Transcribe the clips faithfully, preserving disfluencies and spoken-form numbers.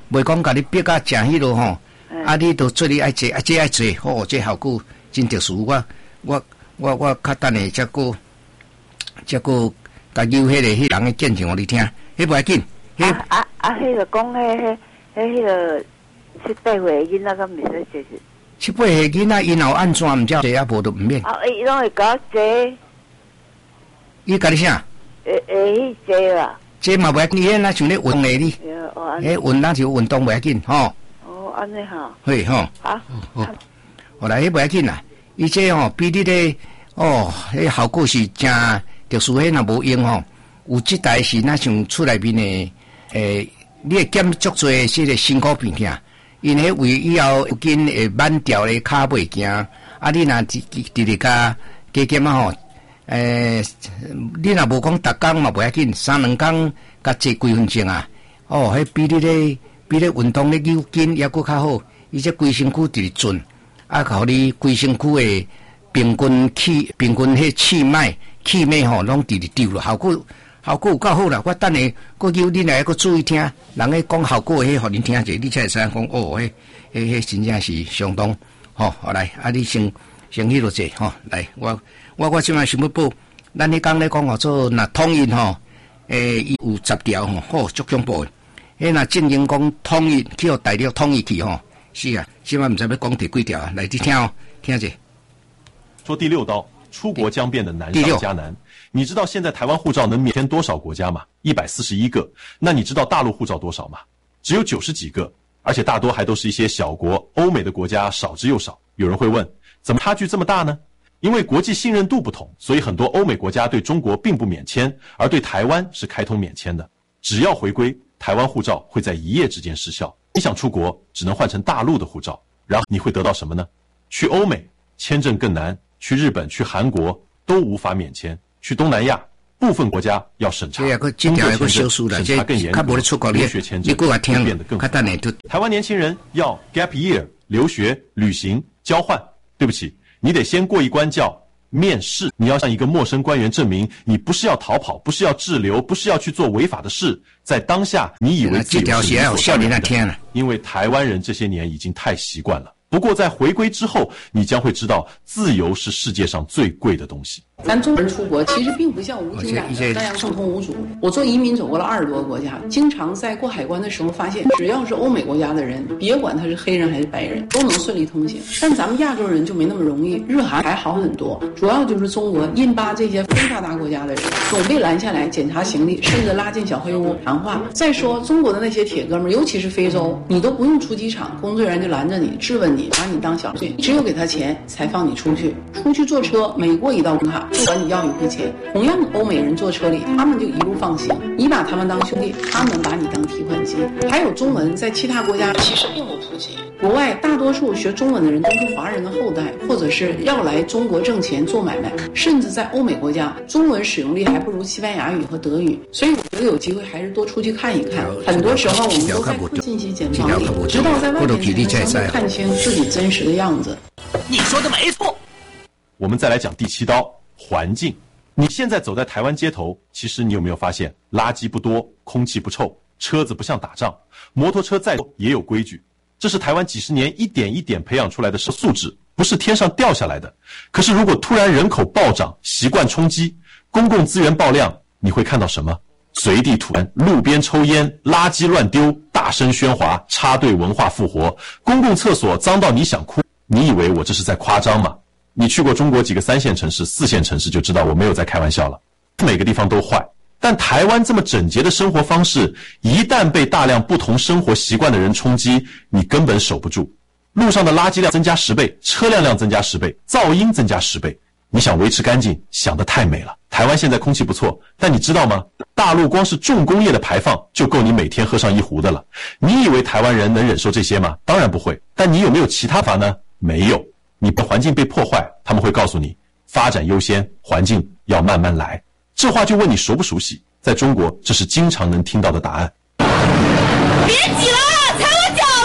袂讲甲你逼甲诚迄落吼，啊，你都做你爱做，啊，这爱做，哦，这效果真特殊。我我我我较等下才个才个甲有迄个迄人的见证互你听，迄袂要紧。 啊啊啊！迄个讲，迄迄迄迄个七八岁囡仔，敢袂使坐？ 七八岁囡仔因后安怎毋知坐啊？无都毋免。 啊，伊拢会甲我坐。 伊甲你啥？ 会会去坐啦。 这嘛袂要紧，迄那像咧运动哩。迄运咱就运动袂要紧吼。 哦，安尼哈。 嘿吼。 啊。 好。后来迄袂要紧啦，伊这吼比你咧哦，迄效果是真特殊，迄若无用吼。有即代是那像厝内面的。诶，你会减足侪即个辛苦病痛，因迄胃以后有紧会慢调咧骹袂行，啊，你若直直直加加减啊吼，诶，你若无讲逐工嘛袂要紧，三两工甲坐几分钟啊，哦，迄比你咧比咧运动咧扭筋抑佫较好，伊这规身躯直准，啊，互你规身躯的平均气平均迄气脉气脉吼，拢直直丢了，效果。效果有够好啦！我等下佫叫恁来佫注意听，人咧讲效果迄，互恁听者，你才会使讲哦，迄、迄、迄真正是相当吼。好来，啊，你先先迄落坐吼。来，我我我即摆想要报，咱迄讲咧讲吼，做若统一吼，诶，伊有十条吼，好足恐怖诶。迄若正经讲统一，去互大陆统一去吼，是啊，即摆毋知要讲第几条啊？来，你听哦，听者。 说第六刀，出国将变得难上加难。你知道现在台湾护照能免签多少国家吗？一百四十一个。那你知道大陆护照多少吗？只有九十几个，而且大多还都是一些小国，欧美的国家少之又少。有人会问，怎么差距这么大呢？因为国际信任度不同，所以很多欧美国家对中国并不免签，而对台湾是开通免签的。只要回归，台湾护照会在一夜之间失效。你想出国，只能换成大陆的护照，然后你会得到什么呢？去欧美签证更难，去日本、去韩国都无法免签。去东南亚部分国家要审查，工作签证审查更严格，留学签证会变得更复杂。台湾年轻人要 gap year 留学、旅行、交换，对不起，你得先过一关叫面试。你要向一个陌生官员证明，你不是要逃跑，不是要滞留，不是要去做违法的事，在当下你以为自由是理所当然的，因为台湾人这些年已经太习惯了。不过在回归之后，你将会知道，自由是世界上最贵的东西。 咱中国人出国其实并不像无情感的那样畅通无阻。我做移民走过了二十多个国家，经常在过海关的时候发现，只要是欧美国家的人，别管他是黑人还是白人，都能顺利通行。但咱们亚洲人就没那么容易，日韩还好很多，主要就是中国、印巴这些非发达国家的人总被拦下来检查行李，甚至拉进小黑屋谈话。再说中国的那些铁哥们，尤其是非洲，你都不用出机场，工作人员就拦着你，质问你，把你当小罪，只有给他钱才放你出去。出去坐车，每过一道关卡，不管你要与不钱，同样欧美人坐车里，他们就一路放行，你把他们当兄弟，他们把你当提款机。还有中文在其他国家其实并不普及，国外大多数学中文的人都是华人的后代，或者是要来中国挣钱做买卖，甚至在欧美国家，中文使用率还不如西班牙语和德语。所以我觉得有机会还是多出去看一看。很多时候我们都在信息茧房里，直到在外面才能看清自己真实的样子。 你说的没错。 我们再来讲第七刀，环境。你现在走在台湾街头，其实你有没有发现，垃圾不多，空气不臭，车子不像打仗，摩托车再多也有规矩。这是台湾几十年一点一点培养出来的素质，不是天上掉下来的。可是如果突然人口暴涨，习惯冲击，公共资源爆量，你会看到什么？随地吐痰，路边抽烟，垃圾乱丢，大声喧哗，插队文化复活，公共厕所脏到你想哭。你以为我这是在夸张吗？你去过中国几个三线城市、四线城市就知道我没有在开玩笑了。每个地方都坏，但台湾这么整洁的生活方式，一旦被大量不同生活习惯的人冲击，你根本守不住。路上的垃圾量增加十倍，车辆量增加十倍，噪音增加十倍。你想维持干净，想得太美了。台湾现在空气不错，但你知道吗？大陆光是重工业的排放就够你每天喝上一壶的了。你以为台湾人能忍受这些吗？当然不会。但你有没有其他法呢？没有。你的环境被破坏，他们会告诉你，发展优先，环境要慢慢来。这话就问你熟不熟悉？在中国，这是经常能听到的答案。 别挤了，踩我脚！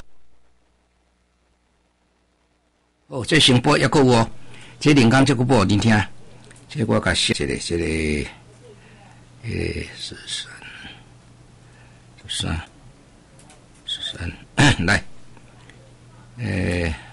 哦，这先播一个哦，这林刚这个播你听，这我甲写这个这个，诶，十三，十三，十三。 来，诶、欸，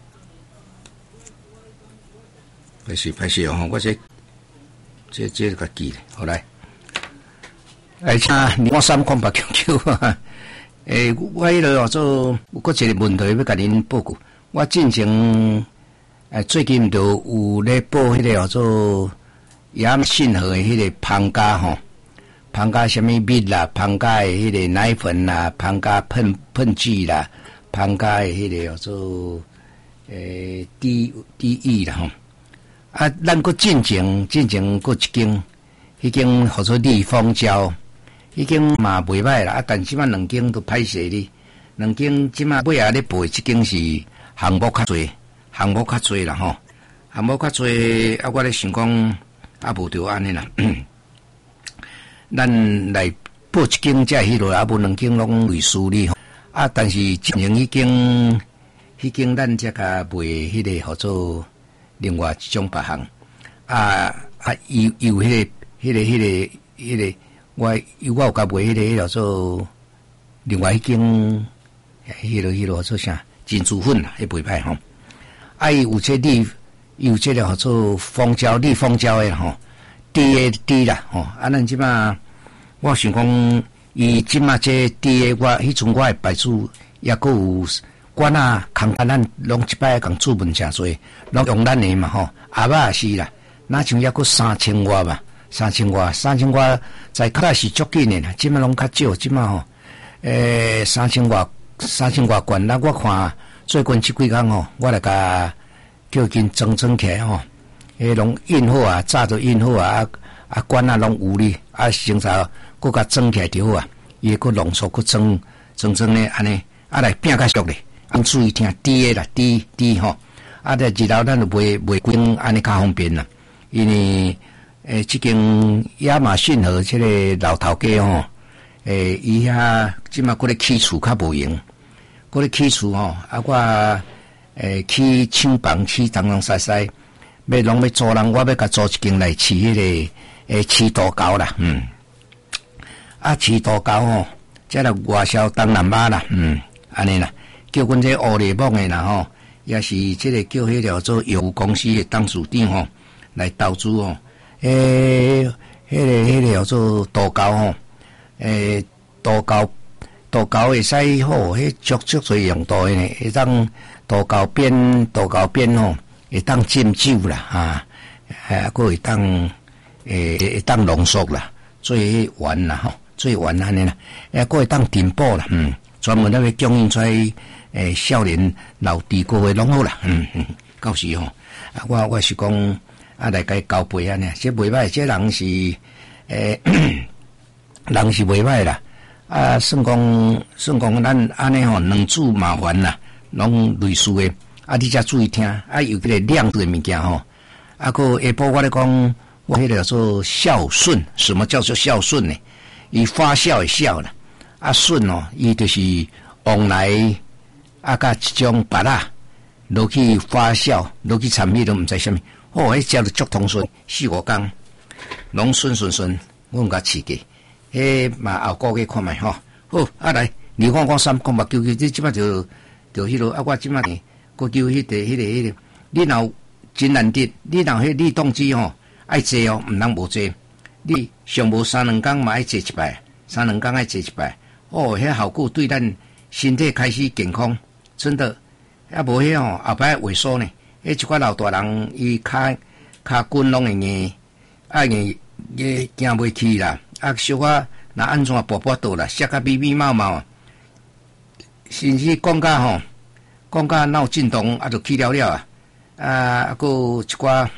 拍摄拍摄哦，我这这这个记咧，好来，哎，请我三空白 Q Q 啊，诶、欸，我迄个做有个一个问题要甲恁报告，我进前诶最近就有咧报迄个叫做雅信和迄个胖家吼。胖家什么蜜啦，胖家的迄个奶粉啦，胖家喷喷剂啦，胖家的迄个叫做诶低低液啦吼。啊，咱搁进前进前搁一间，迄间叫做利丰胶，迄间嘛袂歹啦。啊，但即摆两间都歹势哩，两间即摆尾仔咧背，即间是项目较侪，项目较侪啦吼，项目较侪。啊，我咧想讲啊，无着安尼啦。咱来报一间才迄落，啊无两间拢类似哩吼。啊，但是进行迄间，迄间咱才甲卖迄个叫做另外一种别项。啊啊，有有迄个、迄个、迄个、迄个，我有我有甲卖迄个叫做另外一间，迄落迄落做啥？珍珠粉啦，迄袂歹吼。啊，有这利，有这个叫做蜂胶、利蜂胶的吼。低的低啦，吼！啊，咱即马，我想讲，伊即马这低的，我迄阵我的牌子也阁有管啊，空管咱拢一摆共注文诚侪，拢用咱的嘛吼。阿爸也是啦，那像也阁三千外嘛，三千外，三千外在较是足紧的啦，即马拢较少，即马吼，诶、欸，三千外，三千外罐，那我看最近即几工吼，我来甲叫紧装装起来吼。迄拢印好啊，早就印好啊，啊啊管啊拢有哩，啊成早搁甲装起来就好啊，伊搁浓缩搁装装装咧安尼，啊来拼较俗咧，啊注意听低诶啦，低低吼，啊在日头咱就卖卖几安尼较方便啦，因为诶即间亚马逊和即个老头家吼，诶伊遐即马搁咧起厝较无用，搁咧起厝吼，啊我诶去厂房去东东西西。要拢要租人，我要甲租一间来饲迄个诶饲大狗啦，嗯，啊饲大狗吼，即个外销东南亚啦，嗯，安尼啦，叫阮这乌里蒙诶啦吼，也是即个叫迄个做药公司诶董事长吼来投资吼，诶，迄个迄个叫做大狗吼，诶，大狗大狗会使好，迄足足侪用途诶呢，会当大狗鞭大狗鞭吼。会当浸酒啦，啊，还佫会当诶会当浓缩啦，做迄丸啦吼，做丸安尼啦，诶，佫会当填补啦，嗯，专门那个供应出来诶少年老地沟诶拢好啦，嗯嗯，到时吼，啊，我我是讲啊来甲交配安尼，这袂歹，这人是诶人是袂歹啦，啊，算讲算讲咱安尼吼，两处麻烦啦，拢类似诶。啊，你才注意听，啊，有迄个亮度的物件吼，啊，个下晡我咧讲，我迄个叫做孝顺，什么叫做孝顺呢？伊发酵的酵啦，啊，顺哦，伊就是往来啊，甲一种白啦，落去发酵，落去产品都毋知啥物，哦，迄食着足通顺，四五工，拢顺顺顺，我毋甲饲过，迄嘛后个月看觅吼，好，啊来，你看我三讲目叫叫，你即摆就就迄落，啊，我即摆呢。个叫迄个、迄个、迄个，你若真难得，你若迄立动机吼爱坐哦，毋通无坐。你上无三两工嘛爱坐一摆，三两工爱坐一摆。哦，迄效果对咱身体开始健康，真的。啊无迄吼后摆萎缩呢。迄一寡老大人伊骹骹筋拢会硬，啊硬硬行袂去啦。啊小可若安怎跛跛倒啦，摔甲咪咪毛毛，甚至讲甲吼。讲甲闹震动，啊，就去了了啊！啊，还有一寡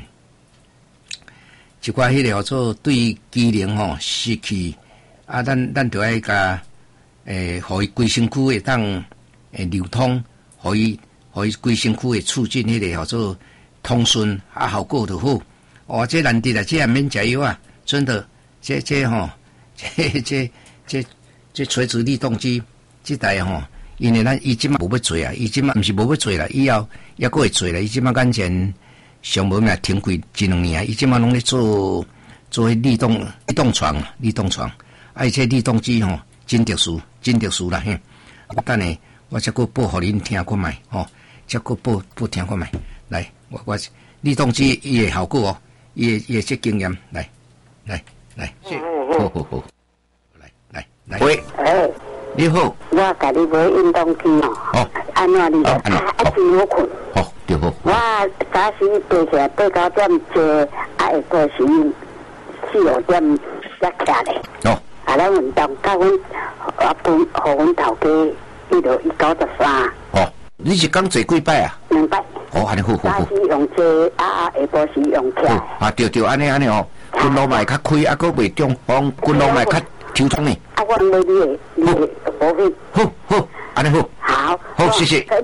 一寡迄个叫做对机能吼失去啊，咱咱着爱甲诶，互伊规身躯会当诶流通，互伊互伊规身躯会促进迄个叫做通顺啊，效果就好。哦，这难得啦，这也免食药啊，真的，这这吼，这这这这垂直力动机这台吼。因为咱伊即马无要做啊，伊即马毋是无要做啦，以后也阁会做啦。伊即马眼前上无咩停过一两年，伊即马拢咧做做迄立动立动床，立动床，而且立动机吼真特殊，真特殊啦嘿。等下我再个报互恁听看卖，吼、哦，再个报报听看卖。来，我我李同志伊的效果哦，伊的伊的这经验，来来来，好好好，来来来，喂， 哎， 你好， 我甲你买运动机哦， 哦， 安怎你啊一直好困， 好对好， 我早时爬起来八九點坐，啊下晡時四五點才起咧， 哦， 啊咱運動甲阮啊分，互阮頭家，伊就伊九十三， 哦，你是講坐幾擺啊？ 兩擺。 哦，安尼好好好。 早時用坐，啊啊下晡時用起來。 啊對對，安尼安尼哦，筋絡脈較開，啊佫袂中，講筋絡脈較抽通呢。 啊，我買你的你的保險。 好好，安尼好。 好。 好，謝謝。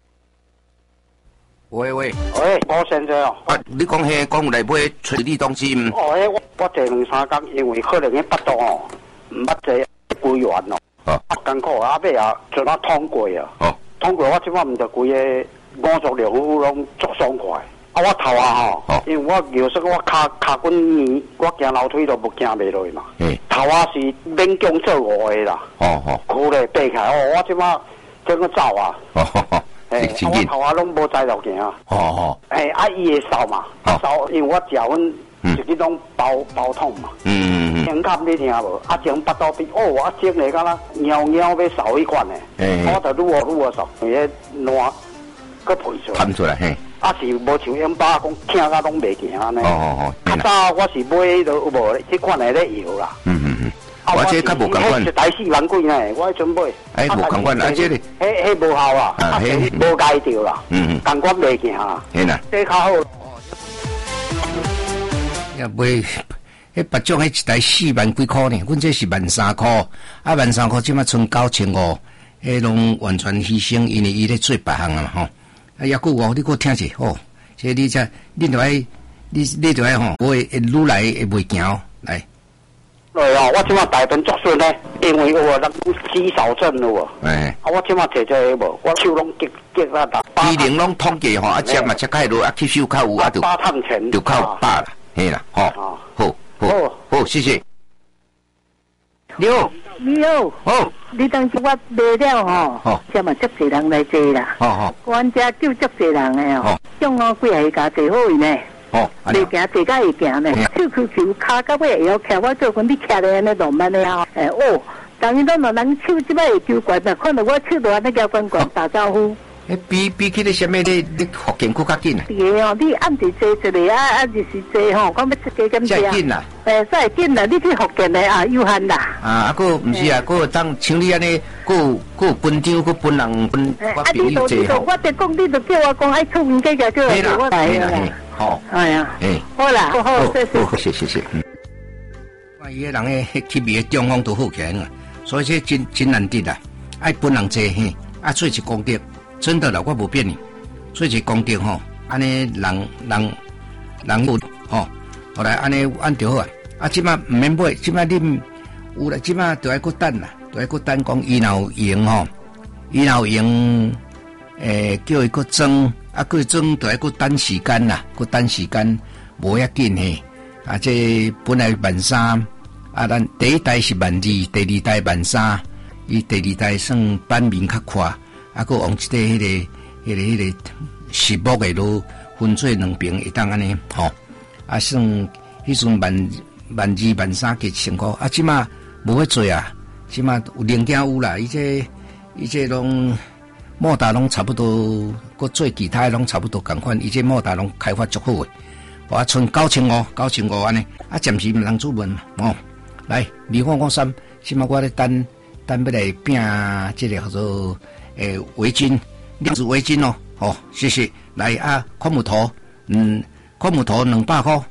喂喂， 喂，我先生哦。 啊，你講迄講有來買找你東西毋？ 哦，迄我我坐兩三工，因為可能迄腹肚哦，毋捌坐規完咯。 哦。 啊，艱苦啊，尾啊，就那通過啊。 哦。 通過我即擺毋着規個五臟六腑攏足爽快。啊，我頭啊吼， 哦、 因為我有時我骹骹滾黏，我行樓梯都無行袂落去嘛。嗯。頭啊是勉強做五個啦。哦哦。苦咧爬起來，哦，我即擺整個走啊。哦吼吼。誒，啊，我頭啊攏無在路行啊。哦哦。誒，啊伊會掃嘛，啊掃，因為我食阮自己攏包包桶嘛。嗯嗯嗯。聲卡你聽無？啊，整腹肚皮，哦，啊整嚟敢若貓貓要掃迄款誒。誒。我就愈學愈學掃，伊迄爛個配出來。噴出來嘿。啊是無像煙巴講聽甲攏袂行安尼。哦哦哦。較早我是買迄個有無？迄款誒咧搖啦。嗯嗯嗯。我這較無共款。一台四萬幾呢，我迄陣買。誒，無共款，啊這咧。迄迄無效啊，啊迄無解掉啦。嗯嗯。共款袂行啊。係啦。這較好。也袂，迄別種迄一台四萬幾箍呢，阮這是萬三箍，啊萬三箍即馬剩九千五，迄攏完全犧牲，因為伊咧做別項啊吼。啊，抑佫哦，你佫聽者哦，即你這你著愛，你你著愛吼，我會愈來會袂行哦，來。對哦，我即馬大頓足順咧，因為有啊，咱肌少症咯喎。誒。啊，我即馬摕這個無，我手攏激激啊打。機能攏統計吼，啊食嘛食較落，啊吸收較有，啊就八探錢，就較飽啦，係啦，吼。好，好，好，謝謝。你好。你好，好，你當時我賣了吼，即嘛足濟人來坐啦，阮遮叫足濟人誒哦，種我幾下家坐好呢，袂行坐甲會行呢，手蹺蹺骹到尾會曉徛，我做阮你徛咧安尼浪漫咧吼，誒哦，當然咱人手即擺會求懸啦，看到我手都安尼交關懸打招呼。誒，比比起咧啥物咧，你福建佫較緊啊？係哦，你暗時坐一個啊，啊就是坐吼，講要出家咁正。緊啦。誒，真係緊啦！你去福建咧啊，有限啦。啊，啊，佫毋是啊，佫當像你安尼，佫佫分張，佫分人分。誒，啊，你都你都，我就講，你就叫我講，愛出門家就叫我來啦。好。係啊。誒。好啦，好好，謝謝。好，謝謝謝。嗯。啊，伊個人誒，吸味嘅中風都好強啊，所以這真真難得啦。愛分人坐嘿，啊，做一功德。真的啦，我無騙你，所以是功德吼，安尼人人人有吼，後來安尼按着好啊，啊，即馬毋免買，即馬恁有啦，即馬着愛擱等啦，着愛擱等講伊若有用吼，伊若有用，誒，叫伊擱裝，啊，擱裝着愛擱等時間啦，擱等時間無要緊嘿，啊，這本來萬三，啊，咱第一代是萬二，第二代萬三，伊第二代算版面較寬。啊，佫往即個迄個、迄個、迄個實木個路分做兩邊，會當安尼吼。啊，算迄陣萬萬二萬三幾成個，啊，即馬無要做啊，即馬有零件有啦，伊這伊這攏莫達攏差不多，佫做其他攏差不多共款，伊這莫達攏開發足好誒。我剩九千五，九千五安尼，啊，暫時毋通出門哦。來，二五五三，即馬我咧等等要來拼即個叫做。誒，圍巾，兩隻圍巾哦，好，謝謝。來啊，寬木頭，嗯，寬木頭兩百塊。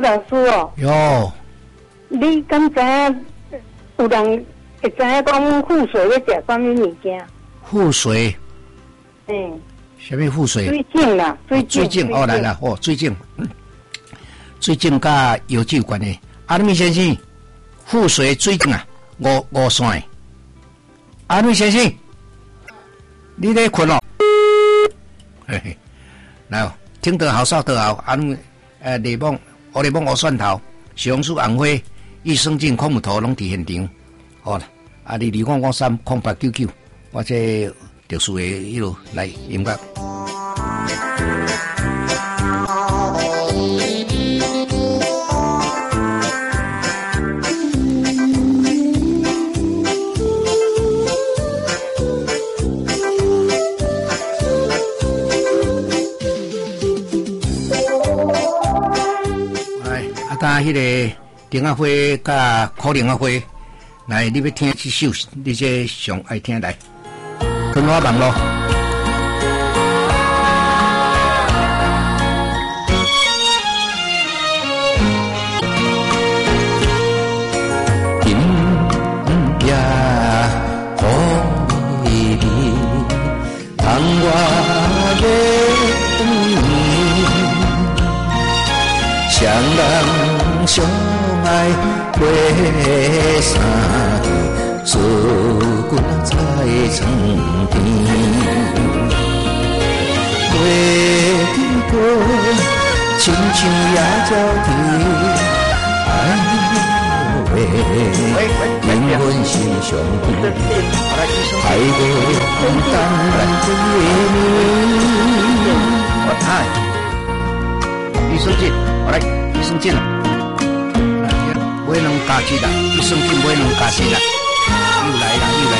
老师哦。 哟。 你敢知影有人会知影讲腹水要食什么物件？ 腹水。 嗯。 什么腹水？ 水肿啦，水肿。 水肿哦，来了哦，水肿。水肿甲药酒有关的。阿米先生，腹水水肿啊，五五线。阿米先生，你在困哦？嘿嘿，来哦，听得好，少得好。阿米呃，柠檬、黑柠檬、黑蒜头、西红柿、红花、益生菌、矿物头拢伫现场。好啦，啊，你二五五三空八九九，我这特殊的迄落来音乐。甲迄个丁阿花甲苦灵阿花，来，你要听这首，你这上爱听来，春花梦咯。今夜风雨里，窗外的双人相爱过三天，思君在床边。月过亲像夜照天，哎呦喂，灵魂心相牵，海波空荡夜明。益生菌，好来，益生菌了，买两加一啦，益生菌买两加一啦，又来啦，又来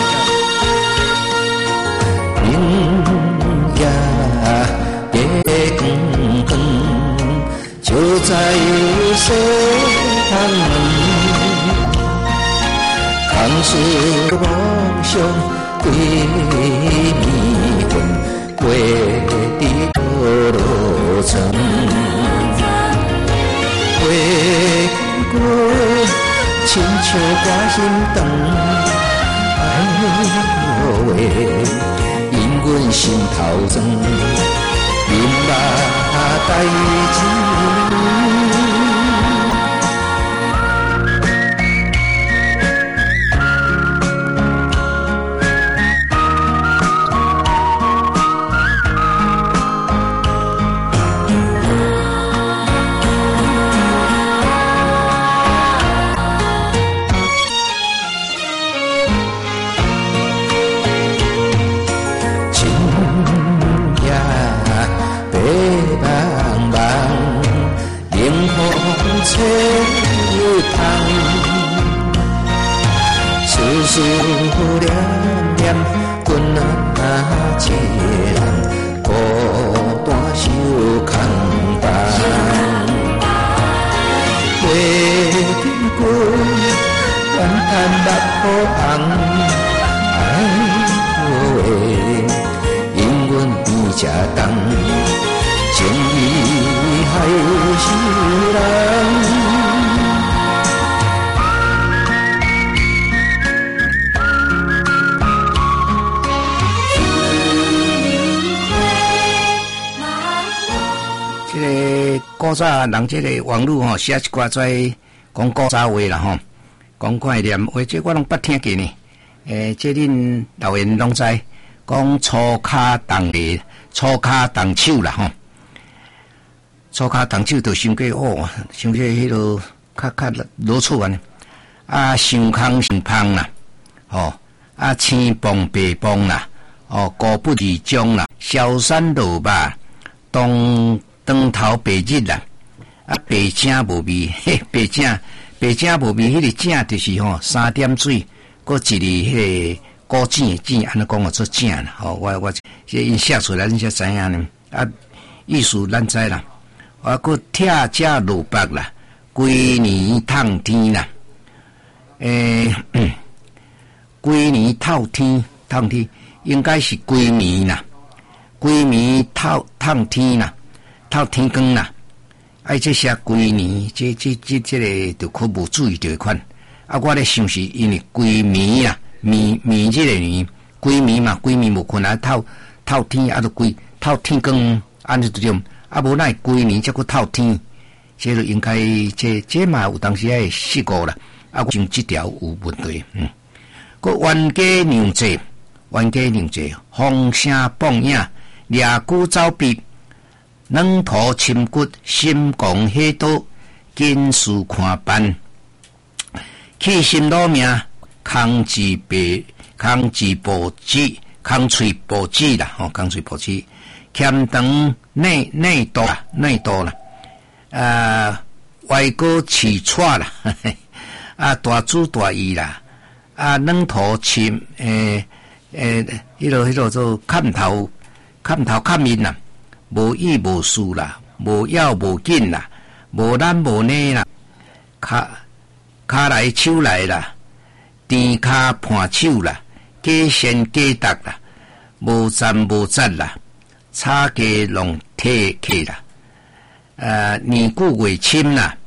了。明夜夜光光，就在西塘门，康师梦想归迷魂，过的路路程。月过，亲像挂心肠，哎呦喂，因阮心头酸，明白代志。切又烫，思思念念，君啊一人孤单守空房。月过，怨叹目好红，哎呦喂，因阮比这重。情义还是人。这个古早人，这个网络吼写一寡在讲古早话啦吼，讲概念话，这我拢捌听过呢。诶，这恁老人拢知，讲粗骹动地，粗骹动手啦吼。粗骹动手就想过哦，想过迄落较较罗厝安尼，啊伤空伤芳啦，哦啊青棒白棒啦，哦高不离中啦，小山路吧，当当头白日啦，啊白正无味，嘿白正白正无味，迄个正就是吼、哦、三点水，搁一粒迄个古井井，安尼讲个做正啦，吼、哦、我我这因写出来，恁才知影呢，啊意思咱知啦。啊，佮拆家路北啦，规年透天啦，诶、欸，规年透天透天，应该是规年啦，规年透透天啦，透天光啦， 哎，这些规年，这这这这个就可无注意到款。啊，我咧想是因为规暝啊，暝暝这个年，规暝嘛，规暝无困啊，透透天啊，都规透天光，安尼就种，啊无奈规年才佫透天，这就应该这这嘛有当时爱试过啦。啊，我像这条有问题，嗯。个冤家娘济，冤家娘济，风声傍影，掠骨走鼻。软土深骨，心狂火刀，见事看办。起心落命，空自白，空自报纸，空嘴报纸啦，吼，空嘴报纸。欠长内内多啦，内多啦。啊，外国起错啦，啊，大主大意啦。啊，软土深，诶诶，迄落迄落做砍头，砍头砍面啦。无意无事啦，无要无紧啦，无懒无内啦，骹骹来手来啦，甜骹盘手啦，假善假达啦，无赞无赞啦，差价弄体客啦，呃，年久月深啦，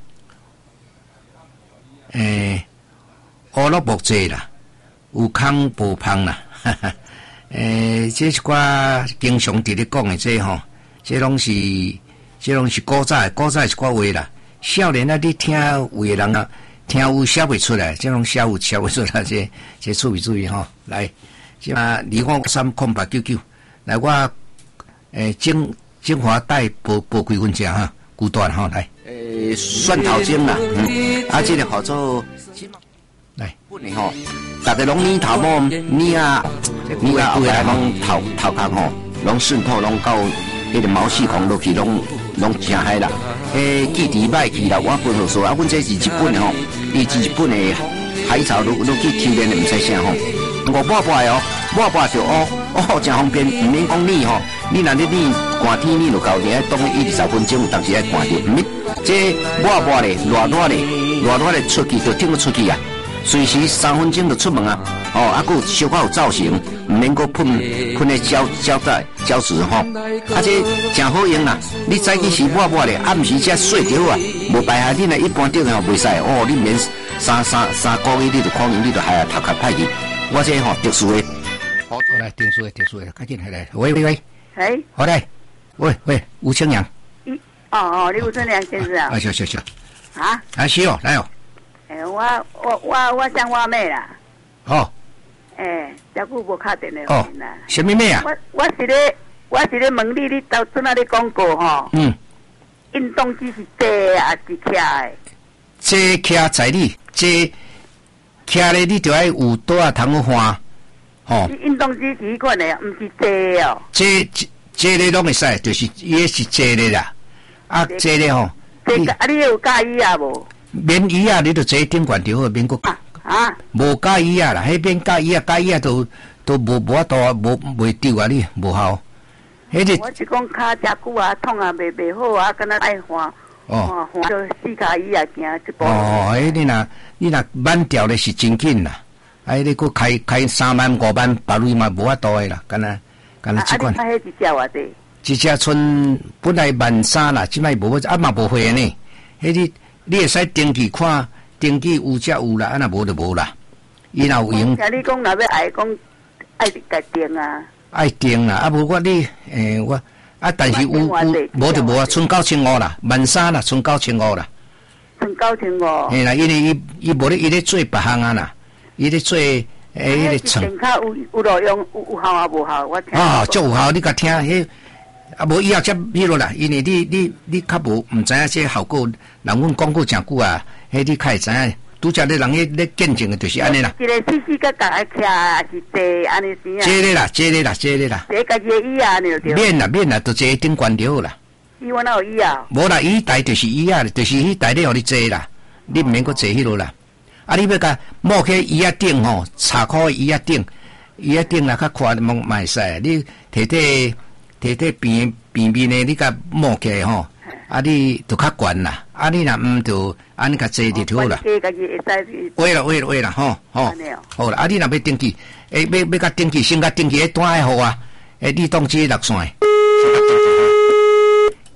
诶，乌落木济啦，有空无芳啦，哈哈，诶，这是我经常伫咧讲诶，这吼。这拢是，这拢是古早，古早是古话啦。少年啊，你听有的人啊，听有写袂出来，这拢写有写袂出来，这这注意注意吼。来，这啊，二五三空八九九，来我诶，精精华带播播几分钟哈，古段哈，来，诶，蒜头精啦，嗯，啊，这个好做，来，本年吼，大家拢年头毛年啊，年啊，有的拢头头壳吼，拢渗透拢到。迄个毛细孔落去，拢拢真嗨啦！诶，记伫歹去啦，我本好说啊，阮这是日本的吼，伊是日本的海草，落落去抽炼的，毋使啥吼。我抹抹的哦，抹抹就哦哦，真方便，毋免讲你吼，你若咧你寒天你就搞定，当一二十分钟，有当时爱寒着，毋免这抹抹的，热热的，热热的出去就顶出去啊，随时三分钟就出门啊！哦，啊，佫小可有造型，毋免佫喷喷咧胶胶带胶纸吼，啊，这真好用啦！你早起时抹抹咧，暗时才洗着啊，无白下你若一般着吼袂使哦，你免三三三个月你就可能你就害啊头壳歹去，我这吼特殊的。好，来特殊的特殊的，赶紧来来，喂喂喂， 哎， 好来，喂喂，吴清阳， 一哦哦，你吴清阳先生啊？ 啊，是是是， 啊， 啊是哦，来哦， 诶，我我我我想我妹啦。 哦。 诶，照久无敲电话哦，什么咩啊？ 我我是咧，我是咧问你，你到阵啊咧广告吼？嗯。运动机是坐啊是徛的？ 坐徛在你，坐徛咧，你就爱有多啊通换，吼。 运动机是迄款的，毋是坐哦。 坐坐咧拢会使，就是伊是坐咧啦。啊，坐咧吼。 坐啊，你有介意啊无？ 免椅啊，你就坐顶管就好，免个。 啊， 无介意啊啦，迄边介意啊，介意啊都都无无法度啊，无袂丢啊你，无效。 迄个我是讲骹遮久啊，痛啊，袂袂好啊，敢若爱换，哦，换就四脚椅啊，行一步。 哦，迄你若你若慢调咧是真紧啦，哎，你佫开开三万五万，别类嘛无法度诶啦，敢若敢若即款。 啊，你迄一只偌济？ 一只剩本来万三啦，即摆无啊嘛无会呢，迄你你会使登记看。登记有才有啦，啊若无就无啦。伊若有用， 听你讲，若要爱讲爱家定啊， 爱定啦，啊无我你诶我啊，但是有有无就无啊，剩九千五啦，万三啦，剩九千五啦， 剩九千五。 嘿啦，因为伊伊无咧，伊咧做别项啊啦，伊咧做诶迄个床。 电卡有有路用，有有效啊无效？我听。 啊，足有效，你甲听迄。啊，无以后才迄落啦，因为你你你较无毋知影这效果，人阮讲过诚久啊，迄你较会知影，拄则咧人咧咧见证诶，就是安尼啦。 一个细细个甲徛还是坐安尼先啊？ 坐咧啦，坐咧啦，坐咧啦。 坐家己诶椅啊，就对。 免啦免啦，就坐顶悬就好啦。 椅我哪有椅啊？ 无啦，椅台就是椅啊，就是迄台咧互你坐啦，你毋免阁坐迄落啦。啊，你要甲摸起椅仔顶吼，茶箍椅仔顶，椅仔顶啦较宽，莫卖使，你摕摕。摕摕边边边诶，你甲摸起来吼，啊你就较悬啦，啊你若毋就安尼甲坐就好啦。会啦会啦会啦吼吼，好啦，啊你若要登记，诶要要甲登记，先甲登记，迄单诶号啊，诶你当即落线，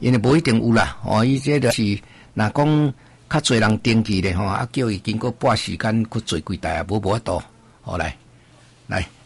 因为无一定有啦，哦，伊这就是若讲较侪人登记咧吼，啊叫伊经过半时间去做几台啊，无无法度，好来来。